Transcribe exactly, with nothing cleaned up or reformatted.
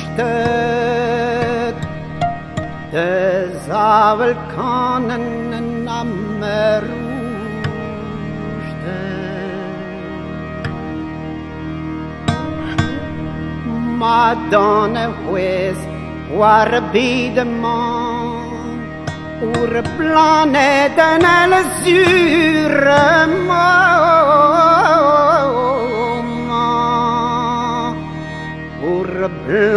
de zavel kanen en ammeroeste. Madonna wes war bidement oer planeten en alle zuur